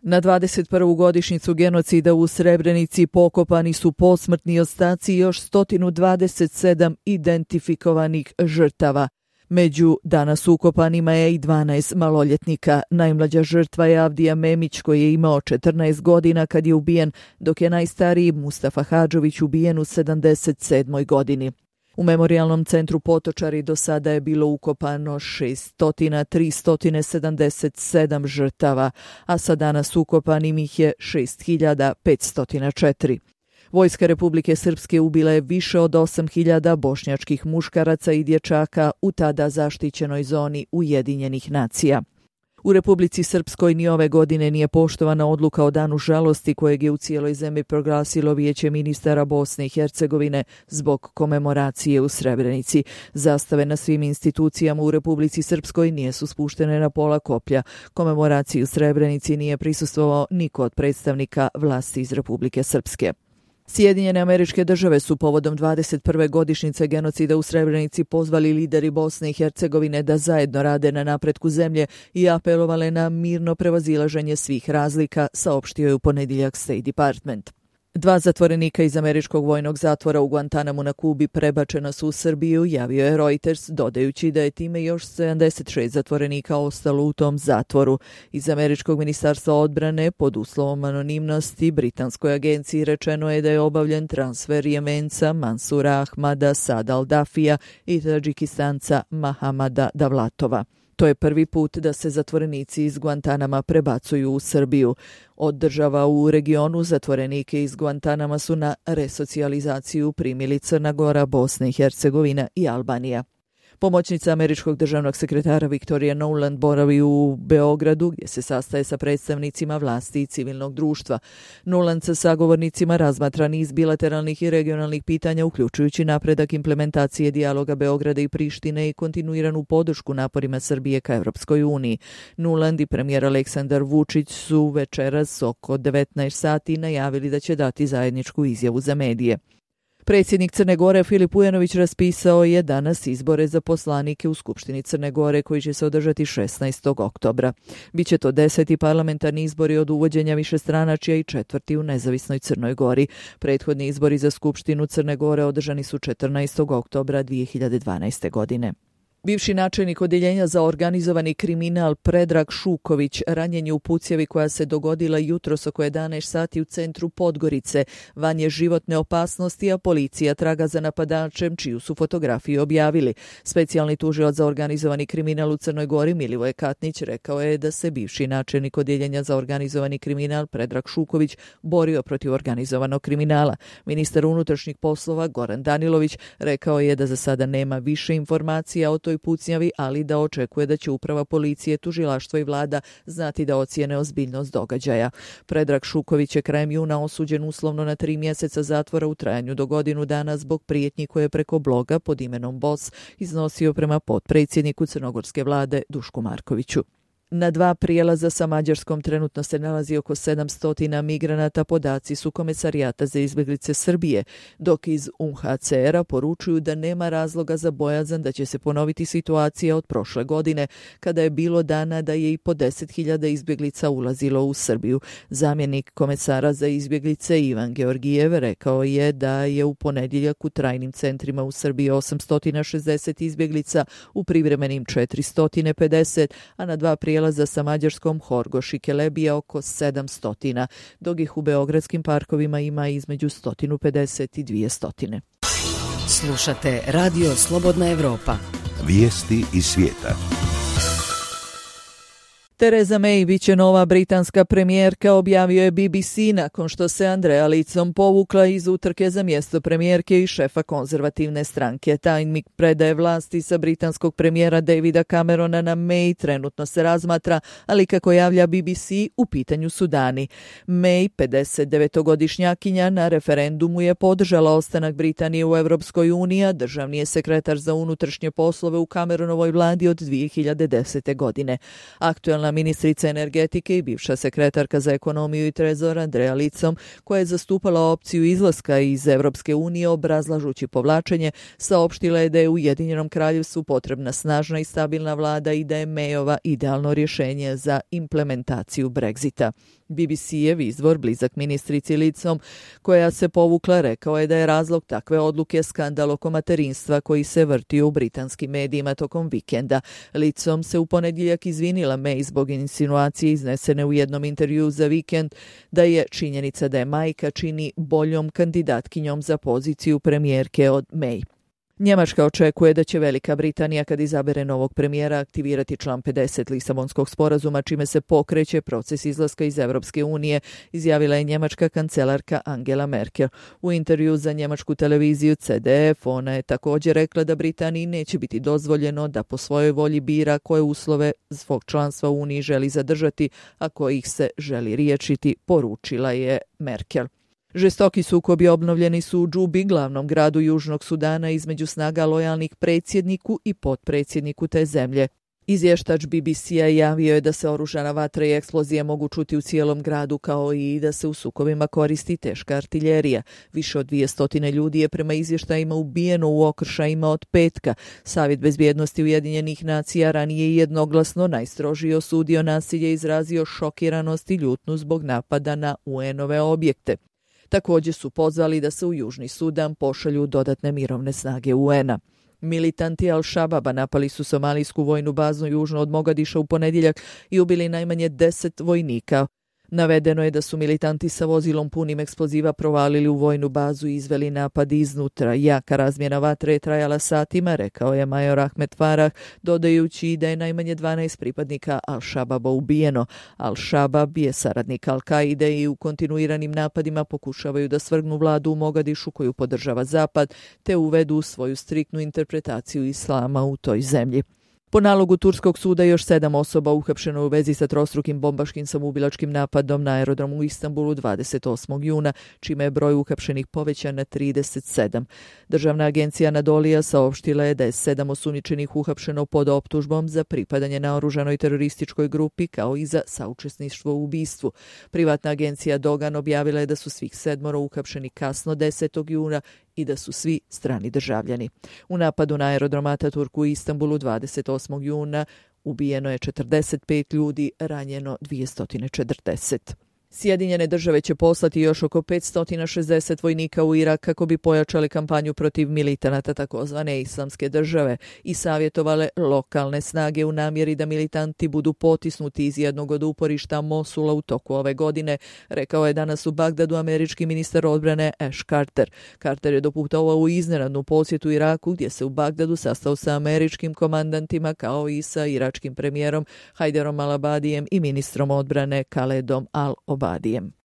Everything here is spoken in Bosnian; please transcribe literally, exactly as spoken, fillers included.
Na dvadeset prvu godišnjicu genocida u Srebrenici pokopani su posmrtni ostaci još sto dvadeset sedam identifikovanih žrtava. Među danas ukopanima je i dvanaest maloljetnika. Najmlađa žrtva je Avdija Memić koji je imao četrnaest godina kad je ubijen, dok je najstariji Mustafa Hadžović ubijen u sedamdeset sedmoj godini. U Memorijalnom centru Potočari do sada je bilo ukopano šesto tristo sedamdeset sedam žrtava, a sa danas ukopanim ih je šest hiljada petsto četiri. Vojska Republike Srpske ubila je više od osam hiljada bošnjačkih muškaraca i dječaka u tada zaštićenoj zoni Ujedinjenih nacija. U Republici Srpskoj ni ove godine nije poštovana odluka o danu žalosti kojeg je u cijeloj zemlji proglasilo Vijeće ministara Bosne i Hercegovine zbog komemoracije u Srebrenici. Zastave na svim institucijama u Republici Srpskoj nisu spuštene na pola koplja. Komemoraciji u Srebrenici nije prisustvovao niko od predstavnika vlasti iz Republike Srpske. Sjedinjene Američke Države su povodom dvadeset prve godišnjice genocida u Srebrenici pozvali lideri Bosne i Hercegovine da zajedno rade na napretku zemlje i apelovale na mirno prevazilaženje svih razlika, saopštio je u ponedjeljak State Department. Dva zatvorenika iz američkog vojnog zatvora u Guantanamu na Kubi prebačena su u Srbiju, javio je Reuters, dodajući da je time još sedamdeset šest zatvorenika ostalo u tom zatvoru. Iz američkog ministarstva odbrane pod uslovom anonimnosti britanskoj agenciji rečeno je da je obavljen transfer Jemenca Mansura Ahmada Sad al-Dafija i Tadžikistanca Mahamada Davlatova. To je prvi put da se zatvorenici iz Guantanama prebacuju u Srbiju. Od država u regionu zatvorenike iz Guantanama su na resocijalizaciju primili Crna Gora, Bosna i Hercegovina i Albanija. Pomoćnica američkog državnog sekretara Victoria Nuland boravi u Beogradu gdje se sastaje sa predstavnicima vlasti i civilnog društva. Nuland sa sagovornicima razmatra niz bilateralnih i regionalnih pitanja, uključujući napredak implementacije dijaloga Beograda i Prištine i kontinuiranu podršku naporima Srbije ka Evropskoj uniji. Nuland i premijer Aleksandar Vučić su večeras oko devetnaest sati najavili da će dati zajedničku izjavu za medije. Predsjednik Crne Gore Filip Ujanović raspisao je danas izbore za poslanike u Skupštini Crne Gore koji će se održati šesnaestog oktobra. Biće to deseti parlamentarni izbori od uvođenja višestranačja i četvrti u nezavisnoj Crnoj Gori. Prethodni izbori za Skupštinu Crne Gore održani su četrnaestog oktobra dvije hiljade dvanaeste. godine. Bivši načelnik Odjeljenja za organizovani kriminal Predrag Šuković ranjen je u pucjevi koja se dogodila jutros oko jedanaest sati u centru Podgorice. Van je životne opasnosti, a policija traga za napadačem čiju su fotografiju objavili. Specijalni tužilac za organizovani kriminal u Crnoj Gori Milivoje Katnić rekao je da se bivši načelnik Odjeljenja za organizovani kriminal Predrag Šuković borio protiv organizovanog kriminala. Ministar unutrašnjih poslova Goran Danilović rekao je da za sada nema više informacija o toj pucnjavi, ali da očekuje da će uprava policije, tužilaštvo i vlada znati da ocijene ozbiljnost događaja. Predrag Šuković je krajem juna osuđen uslovno na tri mjeseca zatvora u trajanju do godinu dana zbog prijetnji koje je preko bloga pod imenom Boss iznosio prema potpredsjedniku crnogorske vlade Dušku Markoviću. Na dva prijelaza sa Mađarskom trenutno se nalazi oko sedamsto migranata, podaci su Komesarijata za izbjeglice Srbije, dok iz U N H C R-a poručuju da nema razloga za bojazan da će se ponoviti situacija od prošle godine, kada je bilo dana da je i po deset hiljada izbjeglica ulazilo u Srbiju. Zamjenik komesara za izbjeglice Ivan Georgijev rekao je da je u ponedjeljak u trajnim centrima u Srbiji osamsto šezdeset izbjeglica, u privremenim četiristo pedeset, a na dva prijelaza za sa Mađarskom Horgoš i Kelebija oko sedamsto, dok ih u beogradskim parkovima ima između sto pedeset i dvjesto. Slušate Radio Slobodna Evropa. Vijesti iz svijeta. Theresa May biće nova britanska premijerka, objavio je B B C nakon što se Andrea Leadsom povukla iz utrke za mjesto premijerke i šefa konzervativne stranke. Tajnik predaje vlasti sa britanskog premijera Davida Camerona na May trenutno se razmatra, ali kako javlja B B C, u pitanju su dani. May, pedesetdevetogodišnjakinja, na referendumu je podržala ostanak Britanije u Europskoj uniji, a državni je sekretar za unutrašnje poslove u Cameronovoj vladi od dvije hiljade desete. godine. Aktuelna aktualna ministrica energetike i bivša sekretarka za ekonomiju i trezor Andrea Litzom, koja je zastupala opciju izlaska iz Evropske unije obrazlažući povlačenje, saopštila je da je Ujedinjenom kraljevstvu potrebna snažna i stabilna vlada i da je Mayova idealno rješenje za implementaciju Brexita. B B C-ev izvor, blizak ministrici Litzom, koja se povukla, rekao je da je razlog takve odluke skandal oko materinstva koji se vrtio u britanskim medijima tokom vikenda. Litzom se u ponedjeljak izvinila May zbog insinuacije iznesene u jednom intervjuu za vikend da je činjenica da je majka čini boljom kandidatkinjom za poziciju premijerke od May. Njemačka očekuje da će Velika Britanija kad izabere novog premijera aktivirati član pedeset Lisabonskog sporazuma, čime se pokreće proces izlaska iz Evropske unije, izjavila je njemačka kancelarka Angela Merkel. U intervju za njemačku televiziju C D F ona je također rekla da Britaniji neće biti dozvoljeno da po svojoj volji bira koje uslove svog članstva u Uniji želi zadržati, a kojih se želi riješiti, poručila je Merkel. Žestoki sukobi obnovljeni su u Džubi, glavnom gradu Južnog Sudana, između snaga lojalnih predsjedniku i potpredsjedniku te zemlje. Izvještač B B C-a javio je da se oružana vatra i eksplozije mogu čuti u cijelom gradu, kao i da se u sukobima koristi teška artiljerija. Više od dvjesto ljudi je prema izvještajima ubijeno u okršajima od petka. Savjet bezbjednosti Ujedinjenih nacija ranije je jednoglasno najstrožije osudio nasilje i izrazio šokiranost i ljutnju zbog napada na U N-ove objekte. Također su pozvali da se u Južni Sudan pošalju dodatne mirovne snage U N-a. Militanti Al-Shababa napali su somalijsku vojnu bazu južno od Mogadiša u ponedjeljak i ubili najmanje deset vojnika. Navedeno je da su militanti sa vozilom punim eksploziva provalili u vojnu bazu i izveli napad iznutra. Jaka razmjena vatre je trajala satima, rekao je major Ahmed Farah, dodajući da je najmanje dvanaest pripadnika Al-Shababa ubijeno. Al-Shabab je saradnik Al-Kaide i u kontinuiranim napadima pokušavaju da svrgnu vladu u Mogadišu koju podržava Zapad, te uvedu svoju striktnu interpretaciju islama u toj zemlji. Po nalogu turskog suda još sedam osoba uhapšeno u vezi sa trostrukim bombaškim samoubilačkim napadom na aerodromu u Istanbulu dvadeset osmog juna, čime je broj uhapšenih povećan na trideset sedam. Državna agencija Anadolija saopštila je da je sedam osumnjičenih uhapšeno pod optužbom za pripadanje naoružanoj terorističkoj grupi kao i za saučesništvo u ubistvu. Privatna agencija Dogan objavila je da su svih sedmoro uhapšeni kasno desetog juna i da su svi strani državljani. U napadu na aerodrom Ataturk u Istanbulu dvadeset osmog juna ubijeno je četrdeset pet ljudi, ranjeno dvjesto četrdeset. Sjedinjene države će poslati još oko petsto šezdeset vojnika u Irak kako bi pojačali kampanju protiv militanata takozvane islamske države i savjetovale lokalne snage u namjeri da militanti budu potisnuti iz jednog od uporišta Mosula u toku ove godine, rekao je danas u Bagdadu američki ministar odbrane Ash Carter. Carter je doputovao u iznenadnu posjetu Iraku gdje se u Bagdadu sastao sa američkim komandantima kao i sa iračkim premijerom Hajderom al-Abadijem i ministrom odbrane Khaledom al-Obadijem.